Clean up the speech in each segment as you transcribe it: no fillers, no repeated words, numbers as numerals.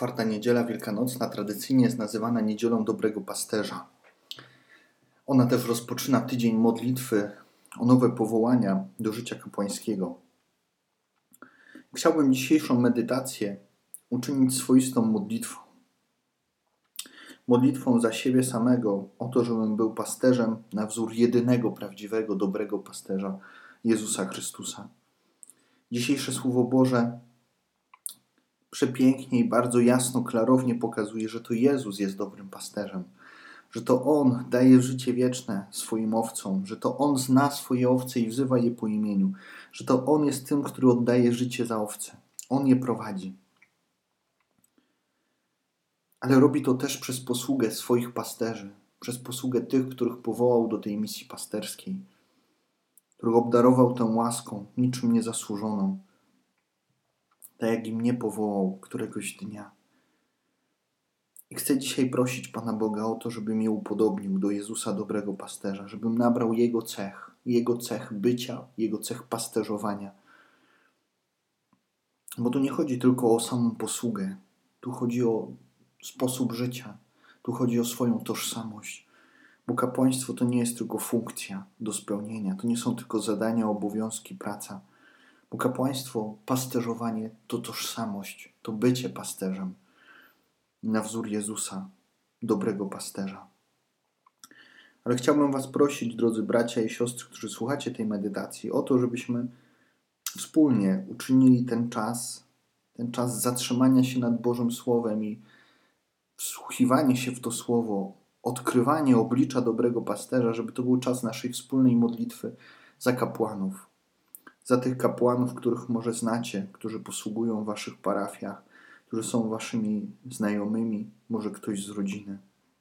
Czwarta niedziela wielkanocna tradycyjnie jest nazywana Niedzielą Dobrego Pasterza. Ona też rozpoczyna tydzień modlitwy o nowe powołania do życia kapłańskiego. Chciałbym dzisiejszą medytację uczynić swoistą modlitwą. Modlitwą za siebie samego, o to, żebym był pasterzem na wzór jedynego prawdziwego, dobrego pasterza, Jezusa Chrystusa. Dzisiejsze Słowo Boże przepięknie i bardzo jasno, klarownie pokazuje, że to Jezus jest dobrym pasterzem, że to On daje życie wieczne swoim owcom, że to On zna swoje owce i wzywa je po imieniu, że to On jest tym, który oddaje życie za owce. On je prowadzi. Ale robi to też przez posługę swoich pasterzy, przez posługę tych, których powołał do tej misji pasterskiej, których obdarował tą łaską, niczym niezasłużoną, tak jak i mnie powołał któregoś dnia. I chcę dzisiaj prosić Pana Boga o to, żeby mnie upodobnił do Jezusa dobrego pasterza, żebym nabrał Jego cech bycia, Jego cech pasterzowania. Bo tu nie chodzi tylko o samą posługę, tu chodzi o sposób życia, tu chodzi o swoją tożsamość. Bo kapłaństwo to nie jest tylko funkcja do spełnienia, to nie są tylko zadania, obowiązki, praca. Bo kapłaństwo, pasterzowanie to tożsamość, to bycie pasterzem na wzór Jezusa, dobrego pasterza. Ale chciałbym Was prosić, drodzy bracia i siostry, którzy słuchacie tej medytacji, o to, żebyśmy wspólnie uczynili ten czas zatrzymania się nad Bożym Słowem i wsłuchiwanie się w to Słowo, odkrywanie oblicza dobrego pasterza, żeby to był czas naszej wspólnej modlitwy za kapłanów. Za tych kapłanów, których może znacie, którzy posługują w Waszych parafiach, którzy są Waszymi znajomymi, może ktoś z rodziny.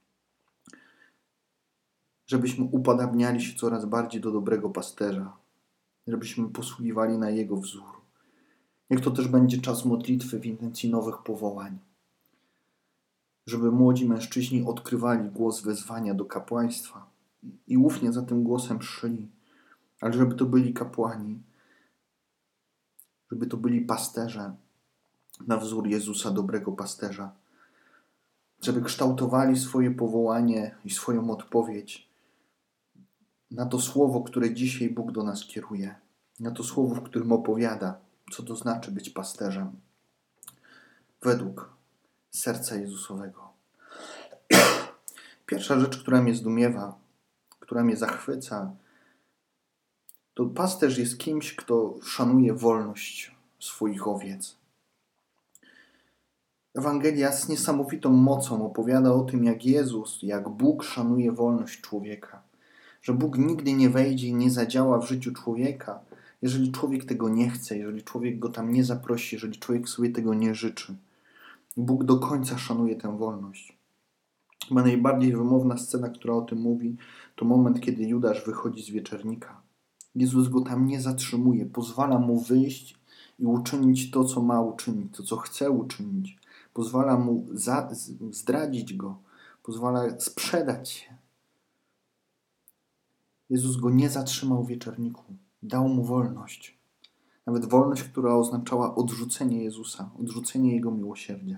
Żebyśmy upodabniali się coraz bardziej do dobrego pasterza, żebyśmy posługiwali na Jego wzór. Niech to też będzie czas modlitwy w intencji nowych powołań. Żeby młodzi mężczyźni odkrywali głos wezwania do kapłaństwa i ufnie za tym głosem szli, ale żeby to byli kapłani, żeby to byli pasterze na wzór Jezusa, dobrego pasterza, żeby kształtowali swoje powołanie i swoją odpowiedź na to słowo, które dzisiaj Bóg do nas kieruje, na to słowo, w którym opowiada, co to znaczy być pasterzem według serca Jezusowego. Pierwsza rzecz, która mnie zdumiewa, która mnie zachwyca, to pasterz jest kimś, kto szanuje wolność swoich owiec. Ewangelia z niesamowitą mocą opowiada o tym, jak Jezus, jak Bóg szanuje wolność człowieka. Że Bóg nigdy nie wejdzie i nie zadziała w życiu człowieka, jeżeli człowiek tego nie chce, jeżeli człowiek go tam nie zaprosi, jeżeli człowiek sobie tego nie życzy. Bóg do końca szanuje tę wolność. Chyba najbardziej wymowna scena, która o tym mówi, to moment, kiedy Judasz wychodzi z wieczernika. Jezus go tam nie zatrzymuje, pozwala mu wyjść i uczynić to, co ma uczynić, to, co chce uczynić. Pozwala mu zdradzić go, pozwala sprzedać się. Jezus go nie zatrzymał w wieczerniku, dał mu wolność. Nawet wolność, która oznaczała odrzucenie Jezusa, odrzucenie Jego miłosierdzia.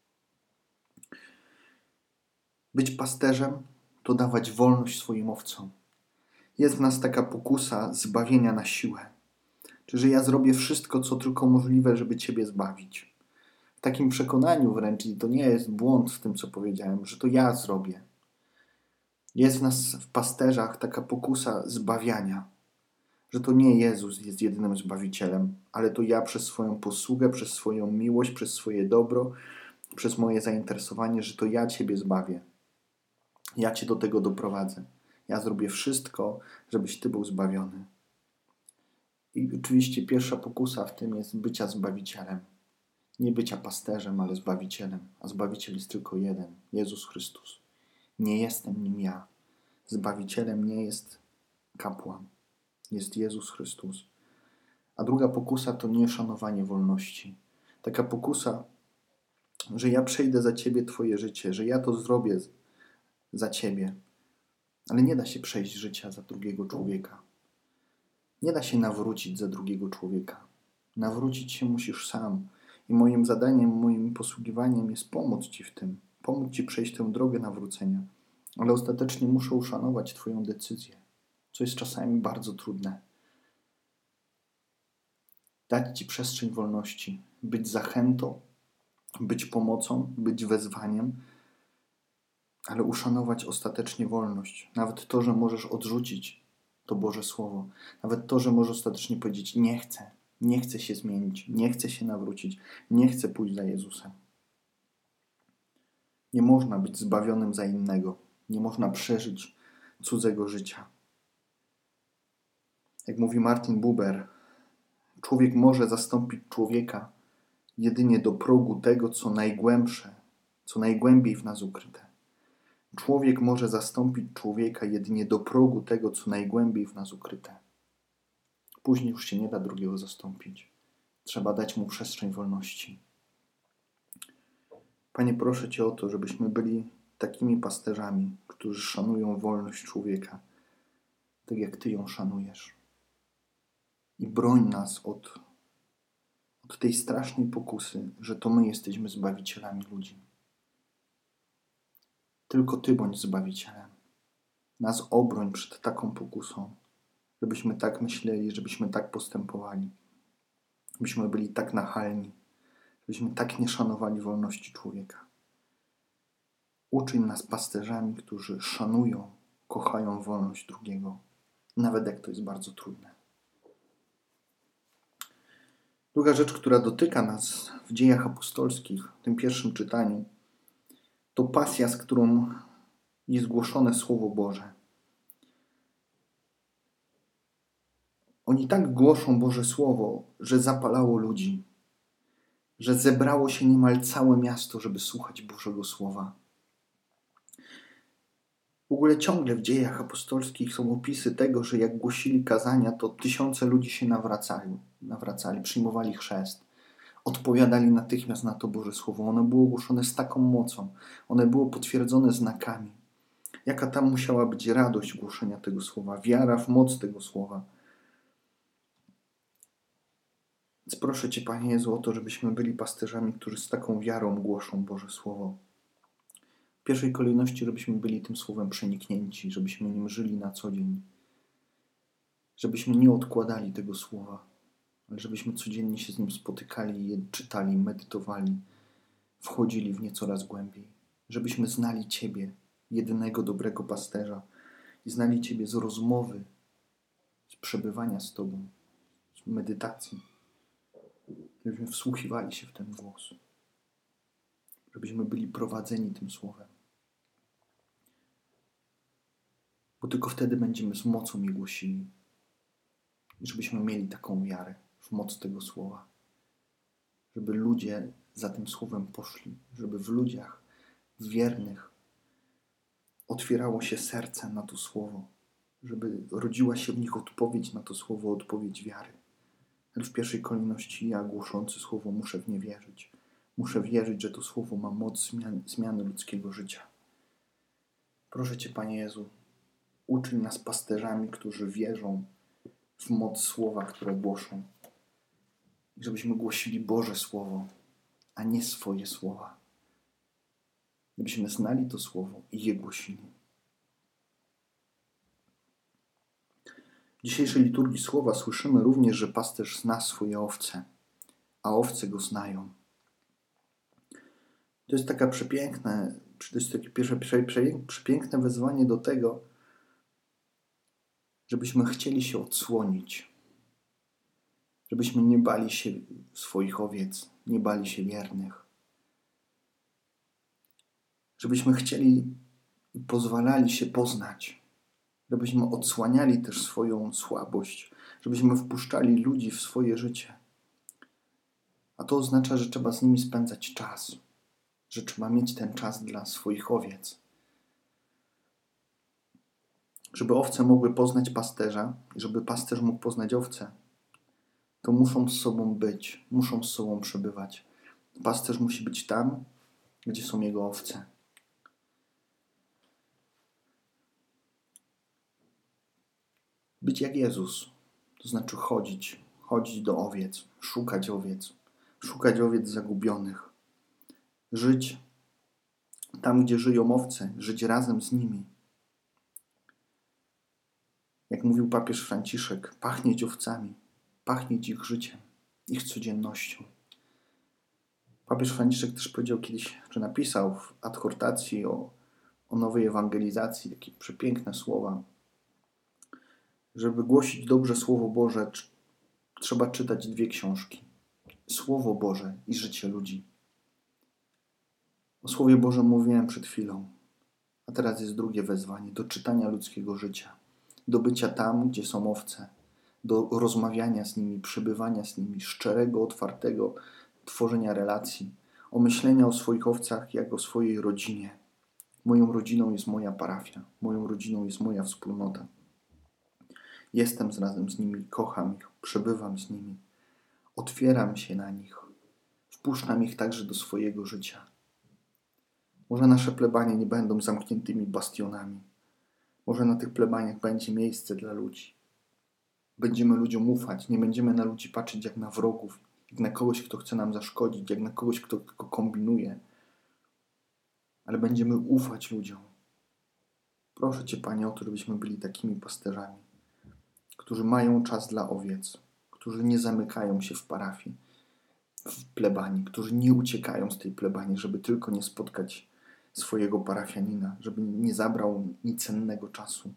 Być pasterzem to dawać wolność swoim owcom. Jest w nas taka pokusa zbawienia na siłę. Czyli, że ja zrobię wszystko, co tylko możliwe, żeby Ciebie zbawić. W takim przekonaniu wręcz, i to nie jest błąd w tym, co powiedziałem, że to ja zrobię. Jest w nas, w pasterzach, taka pokusa zbawiania. Że to nie Jezus jest jedynym Zbawicielem, ale to ja przez swoją posługę, przez swoją miłość, przez swoje dobro, przez moje zainteresowanie, że to ja Ciebie zbawię. Ja Cię do tego doprowadzę. Ja zrobię wszystko, żebyś Ty był zbawiony. I oczywiście pierwsza pokusa w tym jest bycia Zbawicielem. Nie bycia pasterzem, ale Zbawicielem. A Zbawiciel jest tylko jeden. Jezus Chrystus. Nie jestem nim ja. Zbawicielem nie jest kapłan. Jest Jezus Chrystus. A druga pokusa to nieszanowanie wolności. Taka pokusa, że ja przejdę za Ciebie Twoje życie, że ja to zrobię za Ciebie. Ale nie da się przejść życia za drugiego człowieka. Nie da się nawrócić za drugiego człowieka. Nawrócić się musisz sam. I moim zadaniem, moim posługiwaniem jest pomóc Ci w tym. Pomóc Ci przejść tę drogę nawrócenia. Ale ostatecznie muszę uszanować Twoją decyzję, co jest czasami bardzo trudne. Dać Ci przestrzeń wolności, być zachętą, być pomocą, być wezwaniem, ale uszanować ostatecznie wolność. Nawet to, że możesz odrzucić to Boże Słowo. Nawet to, że możesz ostatecznie powiedzieć: nie chcę się zmienić, nie chcę się nawrócić, nie chcę pójść za Jezusem. Nie można być zbawionym za innego. Nie można przeżyć cudzego życia. Jak mówi Martin Buber, człowiek może zastąpić człowieka jedynie do progu tego, co najgłębsze, co najgłębiej w nas ukryte. Człowiek może zastąpić człowieka jedynie do progu tego, co najgłębiej w nas ukryte. Później już się nie da drugiego zastąpić. Trzeba dać mu przestrzeń wolności. Panie, proszę Cię o to, żebyśmy byli takimi pasterzami, którzy szanują wolność człowieka, tak jak Ty ją szanujesz. I broń nas od tej strasznej pokusy, że to my jesteśmy zbawicielami ludzi. Tylko Ty bądź zbawicielem. Nas obroń przed taką pokusą, żebyśmy tak myśleli, żebyśmy tak postępowali, żebyśmy byli tak nachalni, żebyśmy tak nie szanowali wolności człowieka. Uczyń nas pasterzami, którzy szanują, kochają wolność drugiego, nawet jak to jest bardzo trudne. Druga rzecz, która dotyka nas w Dziejach Apostolskich, w tym pierwszym czytaniu, to pasja, z którą jest głoszone Słowo Boże. Oni tak głoszą Boże Słowo, że zapalało ludzi, że zebrało się niemal całe miasto, żeby słuchać Bożego Słowa. W ogóle ciągle w Dziejach Apostolskich są opisy tego, że jak głosili kazania, to tysiące ludzi się nawracali, przyjmowali chrzest, odpowiadali natychmiast na to Boże Słowo. Ono było głoszone z taką mocą, one było potwierdzone znakami. Jaka tam musiała być radość głoszenia tego Słowa, wiara w moc tego Słowa. Więc proszę Cię, Panie Jezu, o to, żebyśmy byli pasterzami, którzy z taką wiarą głoszą Boże Słowo. W pierwszej kolejności, żebyśmy byli tym Słowem przeniknięci, żebyśmy nim żyli na co dzień. Żebyśmy nie odkładali tego Słowa, ale żebyśmy codziennie się z nim spotykali, je czytali, medytowali, wchodzili w nie coraz głębiej. Żebyśmy znali Ciebie, jedynego dobrego pasterza, i znali Ciebie z rozmowy, z przebywania z Tobą, z medytacji. Żebyśmy wsłuchiwali się w ten głos. Żebyśmy byli prowadzeni tym Słowem. Bo tylko wtedy będziemy z mocą je głosili. I żebyśmy mieli taką wiarę w moc tego Słowa. Żeby ludzie za tym Słowem poszli. Żeby w ludziach wiernych otwierało się serce na to Słowo. Żeby rodziła się w nich odpowiedź na to Słowo, odpowiedź wiary. Ale w pierwszej kolejności ja, głoszący Słowo, muszę w nie wierzyć. Muszę wierzyć, że to Słowo ma moc zmiany ludzkiego życia. Proszę Cię, Panie Jezu, uczyń nas pasterzami, którzy wierzą w moc Słowa, które głoszą. I żebyśmy głosili Boże Słowo, a nie swoje słowa. Żebyśmy znali to Słowo i je głosili. W dzisiejszej liturgii Słowa słyszymy również, że pasterz zna swoje owce, a owce go znają. To jest taka przepiękne, to jest takie przepiękne wezwanie do tego, żebyśmy chcieli się odsłonić, żebyśmy nie bali się swoich owiec, nie bali się wiernych, żebyśmy chcieli i pozwalali się poznać, żebyśmy odsłaniali też swoją słabość, żebyśmy wpuszczali ludzi w swoje życie. A to oznacza, że trzeba z nimi spędzać czas, że trzeba mieć ten czas dla swoich owiec. Żeby owce mogły poznać pasterza, żeby pasterz mógł poznać owce, to muszą z sobą być, muszą z sobą przebywać. Pasterz musi być tam, gdzie są jego owce. Być jak Jezus, to znaczy chodzić do owiec, szukać owiec, szukać owiec zagubionych, żyć tam, gdzie żyją owce, żyć razem z nimi. Jak mówił papież Franciszek, pachnieć owcami, pachnieć ich życiem, ich codziennością. Papież Franciszek też powiedział kiedyś, czy napisał w adhortacji o nowej ewangelizacji takie przepiękne słowa. Żeby głosić dobrze Słowo Boże, trzeba czytać 2 książki. Słowo Boże i życie ludzi. O Słowie Bożym mówiłem przed chwilą, a teraz jest drugie wezwanie, do czytania ludzkiego życia, do bycia tam, gdzie są owce, do rozmawiania z nimi, przebywania z nimi, szczerego, otwartego tworzenia relacji, o myślenia o swoich owcach jak o swojej rodzinie. Moją rodziną jest moja parafia, moją rodziną jest moja wspólnota. Jestem razem z nimi, kocham ich, przebywam z nimi, otwieram się na nich, wpuszczam ich także do swojego życia. Może nasze plebanie nie będą zamkniętymi bastionami. Może na tych plebaniach będzie miejsce dla ludzi. Będziemy ludziom ufać, nie będziemy na ludzi patrzeć jak na wrogów, jak na kogoś, kto chce nam zaszkodzić, jak na kogoś, kto tylko kombinuje. Ale będziemy ufać ludziom. Proszę Cię, Panie, o to, żebyśmy byli takimi pasterzami, którzy mają czas dla owiec, którzy nie zamykają się w parafii, w plebanii, którzy nie uciekają z tej plebanii, żeby tylko nie spotkać swojego parafianina, żeby nie zabrał mi cennego czasu.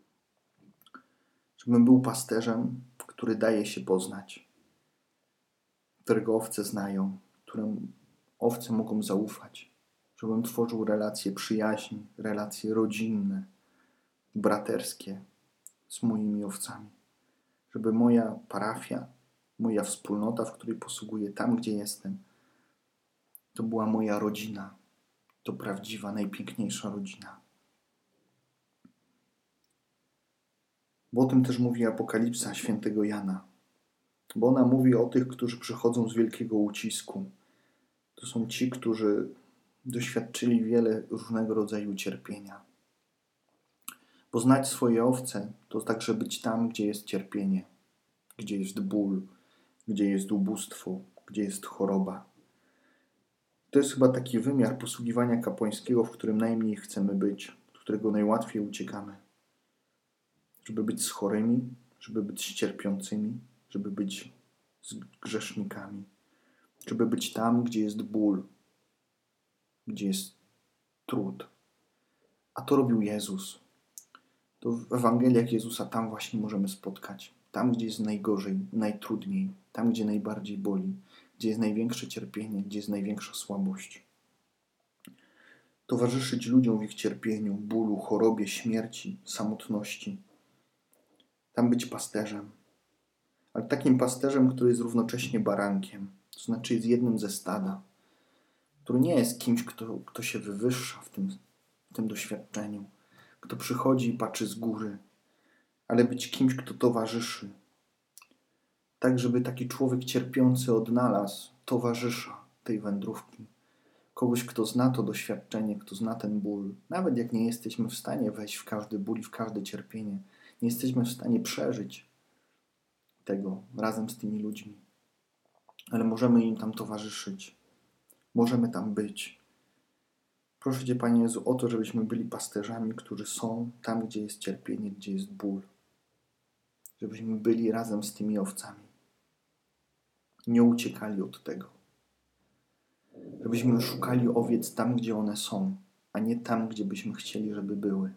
Żebym był pasterzem, który daje się poznać, którego owce znają, któremu owce mogą zaufać. Żebym tworzył relacje przyjaźni, relacje rodzinne, braterskie z moimi owcami. Żeby moja parafia, moja wspólnota, w której posługuję, tam gdzie jestem, to była moja rodzina. To prawdziwa, najpiękniejsza rodzina. Bo o tym też mówi Apokalipsa świętego Jana. Bo ona mówi o tych, którzy przychodzą z wielkiego ucisku. To są ci, którzy doświadczyli wiele różnego rodzaju cierpienia. Poznać swoje owce to także być tam, gdzie jest cierpienie, gdzie jest ból, gdzie jest ubóstwo, gdzie jest choroba. To jest chyba taki wymiar posługiwania kapłańskiego, w którym najmniej chcemy być, do którego najłatwiej uciekamy. Żeby być z chorymi, żeby być z cierpiącymi, żeby być z grzesznikami, żeby być tam, gdzie jest ból, gdzie jest trud. A to robił Jezus. To w Ewangeliach Jezusa tam właśnie możemy spotkać. Tam, gdzie jest najgorzej, najtrudniej, tam, gdzie najbardziej boli, gdzie jest największe cierpienie, gdzie jest największa słabość. Towarzyszyć ludziom w ich cierpieniu, bólu, chorobie, śmierci, samotności. Tam być pasterzem. Ale takim pasterzem, który jest równocześnie barankiem. To znaczy jest jednym ze stada. Który nie jest kimś, kto się wywyższa w tym doświadczeniu. Kto przychodzi i patrzy z góry. Ale być kimś, kto towarzyszy. Tak, żeby taki człowiek cierpiący odnalazł towarzysza tej wędrówki. Kogoś, kto zna to doświadczenie, kto zna ten ból. Nawet jak nie jesteśmy w stanie wejść w każdy ból i w każde cierpienie. Nie jesteśmy w stanie przeżyć tego razem z tymi ludźmi. Ale możemy im tam towarzyszyć. Możemy tam być. Proszę Cię, Panie Jezu, o to, żebyśmy byli pasterzami, którzy są tam, gdzie jest cierpienie, gdzie jest ból. Żebyśmy byli razem z tymi owcami. Nie uciekali od tego. Żebyśmy szukali owiec tam, gdzie one są, a nie tam, gdzie byśmy chcieli, żeby były.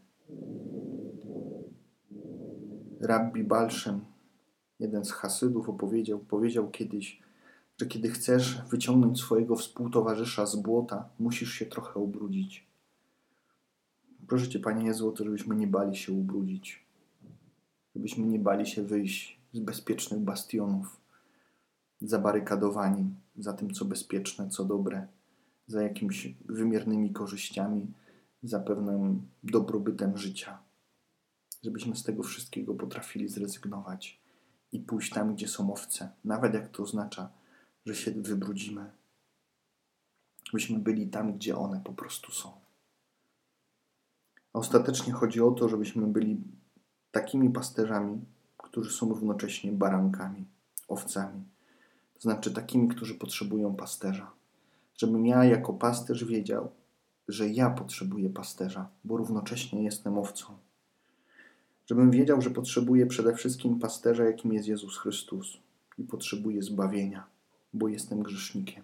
Rabbi Balszem, jeden z Hasydów, powiedział kiedyś, że kiedy chcesz wyciągnąć swojego współtowarzysza z błota, musisz się trochę ubrudzić. Proszę Cię, Panie Jezu, o to, żebyśmy nie bali się ubrudzić. Żebyśmy nie bali się wyjść z bezpiecznych bastionów, zabarykadowani za tym, co bezpieczne, co dobre, za jakimiś wymiernymi korzyściami, za pewnym dobrobytem życia. Żebyśmy z tego wszystkiego potrafili zrezygnować i pójść tam, gdzie są owce, nawet jak to oznacza, że się wybrudzimy. Żebyśmy byli tam, gdzie one po prostu są. A ostatecznie chodzi o to, żebyśmy byli takimi pasterzami, którzy są równocześnie barankami, owcami. To znaczy takimi, którzy potrzebują pasterza. Żebym ja jako pasterz wiedział, że ja potrzebuję pasterza, bo równocześnie jestem owcą. Żebym wiedział, że potrzebuję przede wszystkim pasterza, jakim jest Jezus Chrystus i potrzebuję zbawienia, bo jestem grzesznikiem.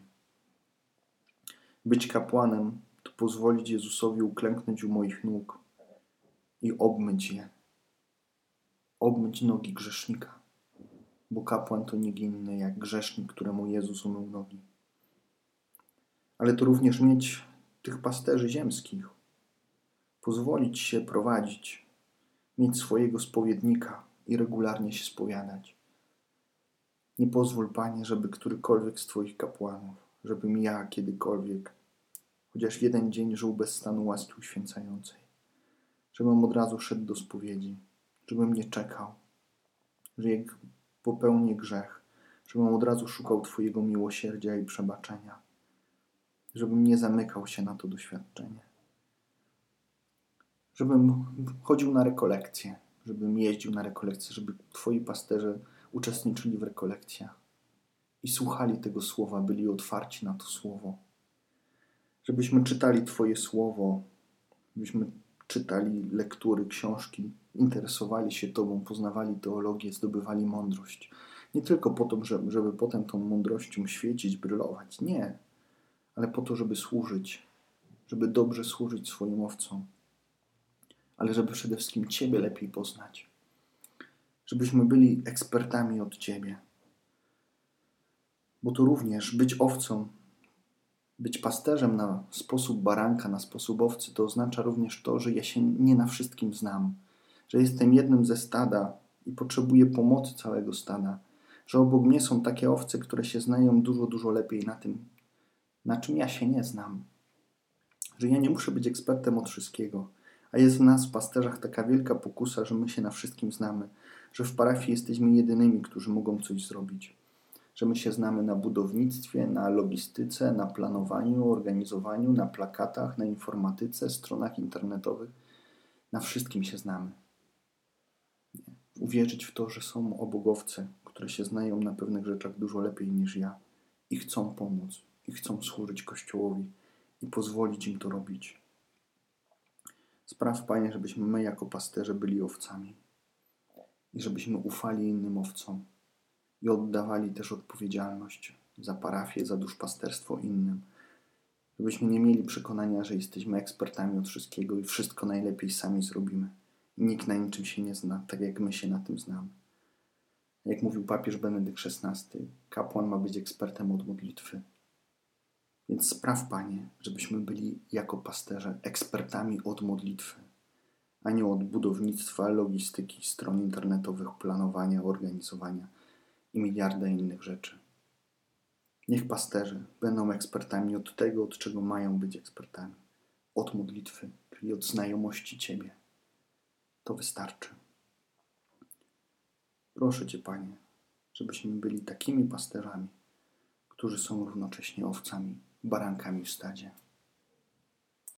Być kapłanem to pozwolić Jezusowi uklęknąć u moich nóg i obmyć je. Obmyć nogi grzesznika, bo kapłan to nikt inny jak grzesznik, któremu Jezus umył nogi. Ale to również mieć tych pasterzy ziemskich, pozwolić się prowadzić, mieć swojego spowiednika i regularnie się spowiadać. Nie pozwól, Panie, żeby którykolwiek z Twoich kapłanów, żebym ja kiedykolwiek, chociaż jeden dzień żył bez stanu łaski uświęcającej, żebym od razu szedł do spowiedzi, żebym nie czekał, że jak popełnię grzech, żebym od razu szukał Twojego miłosierdzia i przebaczenia, żebym nie zamykał się na to doświadczenie, żebym chodził na rekolekcje, żebym jeździł na rekolekcje, żeby Twoi pasterze uczestniczyli w rekolekcjach i słuchali tego słowa, byli otwarci na to słowo. Żebyśmy czytali Twoje słowo, żebyśmy czytali lektury, książki, interesowali się Tobą, poznawali teologię, zdobywali mądrość. Nie tylko po to, żeby potem tą mądrością świecić, brylować. Nie, ale po to, żeby służyć, żeby dobrze służyć swoim owcom. Ale żeby przede wszystkim Ciebie lepiej poznać. Żebyśmy byli ekspertami od Ciebie. Bo to również być owcą, być pasterzem na sposób baranka, na sposób owcy, to oznacza również to, że ja się nie na wszystkim znam. Że jestem jednym ze stada i potrzebuję pomocy całego stada. Że obok mnie są takie owce, które się znają dużo, dużo lepiej na tym, na czym ja się nie znam. Że ja nie muszę być ekspertem od wszystkiego. A jest w nas, w pasterzach, taka wielka pokusa, że my się na wszystkim znamy. Że w parafii jesteśmy jedynymi, którzy mogą coś zrobić. Że my się znamy na budownictwie, na logistyce, na planowaniu, organizowaniu, na plakatach, na informatyce, stronach internetowych. Na wszystkim się znamy. Uwierzyć w to, że są obok owce, które się znają na pewnych rzeczach dużo lepiej niż ja i chcą pomóc, i chcą służyć Kościołowi i pozwolić im to robić. Spraw, Panie, żebyśmy my jako pasterze byli owcami i żebyśmy ufali innym owcom i oddawali też odpowiedzialność za parafię, za duszpasterstwo innym. Żebyśmy nie mieli przekonania, że jesteśmy ekspertami od wszystkiego i wszystko najlepiej sami zrobimy. I nikt na niczym się nie zna, tak jak my się na tym znamy. Jak mówił papież Benedykt XVI, kapłan ma być ekspertem od modlitwy. Więc spraw, Panie, żebyśmy byli jako pasterze ekspertami od modlitwy, a nie od budownictwa, logistyki, stron internetowych, planowania, organizowania i miliarda innych rzeczy. Niech pasterze będą ekspertami od tego, od czego mają być ekspertami. Od modlitwy, czyli od znajomości Ciebie. To wystarczy. Proszę Cię, Panie, żebyśmy byli takimi pasterzami, którzy są równocześnie owcami, barankami w stadzie.